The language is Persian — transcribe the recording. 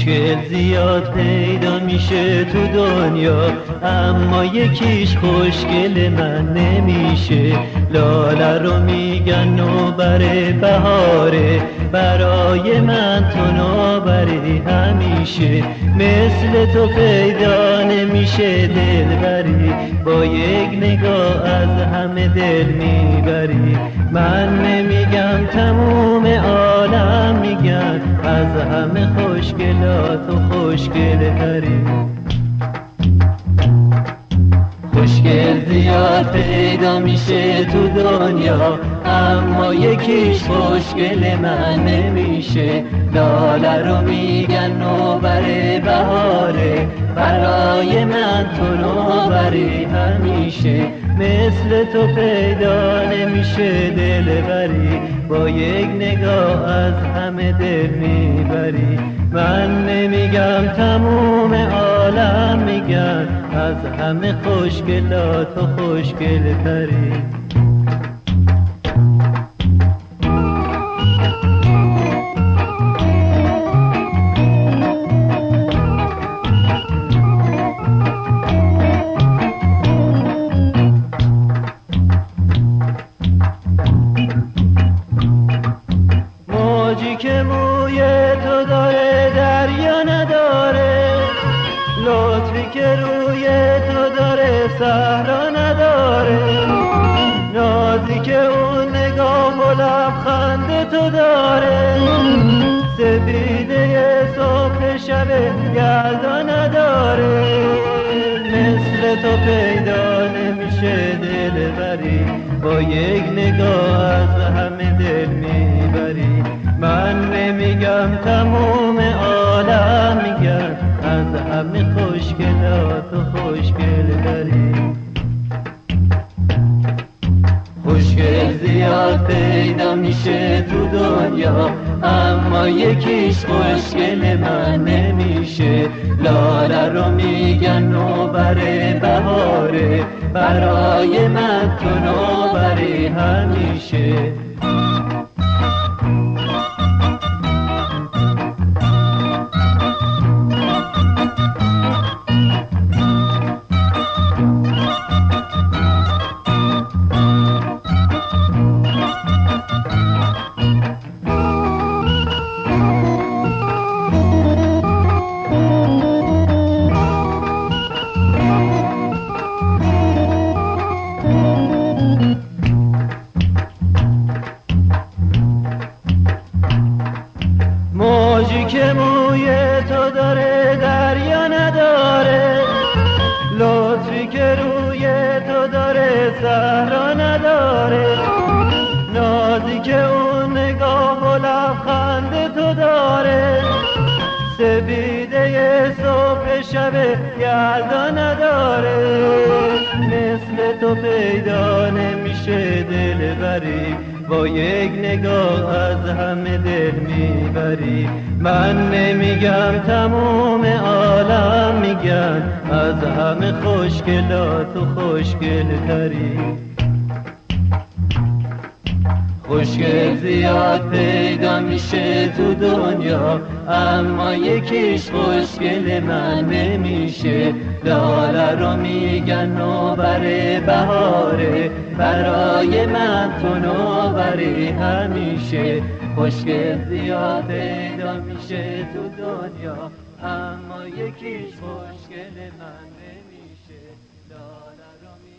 مشکل زیاد پیدا میشه تو دنیا، اما یکیش خوشگل من نمیشه. لاله رو میگن نوبر بهاره، برای من تو نوبری همیشه. مثل تو پیدا نمیشه دلبری، با یک نگاه از همه دل میبری. من نمیگم تموم عالم میگن، از همه خوشگلات و خوشگل تری. خوشگل زیاد پیدا میشه تو دنیا، اما یکیش خوشگل من نمیشه. لاله رو میگن نوبر بهاره، برای من تو نوبری همیشه. مثل تو پیدا نمیشه دلبری، با یک نگاه از همه دل میبری. من نمیگم تموم عالم میگن، از همه خوشگلات و خوشگل تری. موجی که موی تو داره دریا نداره، لطفی که روی تو داره صحرا نداره. نازی که اون نگاه و لبخند تو داره، سپیده صبح شب یلدا نداره. مثل تو پیدا نمیشه دلبری، با یک نگاه از همه دل میبری. من نمیگم تموم عالم میگن، از همه خوشگلات و خوشگل تری. خوشگل زیاد پیدا میشه تو دنیا، اما یکیش خوشگل من نمیشه. لاله رو میگن نوبر بهاره، برای من تو نوبری همیشه. موجی که موی تو داره دریا نداره، لطفی که روی تو داره صحرا نداره. نازی که اون نگاه و لبخند تو داره، سپیده صبح شب یلدا نداره. مثل تو پیدا نمیشه دلبری، با یک نگاه از همه دل میبری. من نمیگم تموم عالم میگن، از همه خوشگلات و خوشگل تری. خوشگل زیاد پیدا میشه تو دنیا، اما یکیش خوشگل من نمیشه. لاله رو میگن نوبر بهاره، برای من تو نوبری همیشه. خوشگل زیاد پیدا میشه تو دنیا، اما یکیش خوشگل من نمیشه. لاله رو